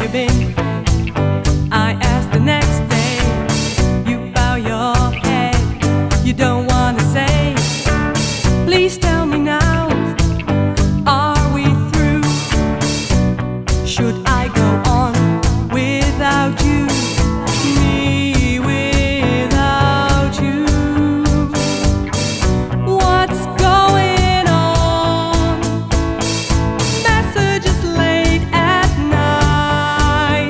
you been? I asked the next day. You bow your head. You don't wanna say. Please tell me now. Are we through? Should I go on without you? Me without you? What's going on? Messages late at night.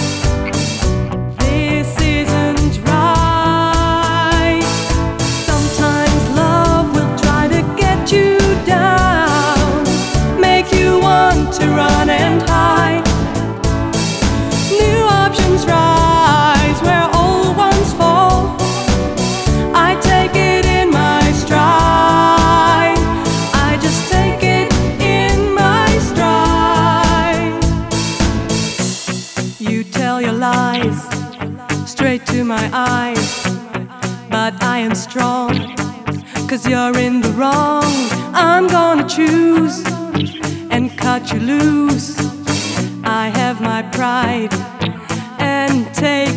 This isn't right. Sometimes love will try to get you down, make you want to run and hide. New options rise where old ones fall. I take it in my stride. I just take it in my stride. You tell your lies straight to my eyes, but I am strong, 'cause you're in the wrong. I'm gonna choose and cut you loose. I have my pride and take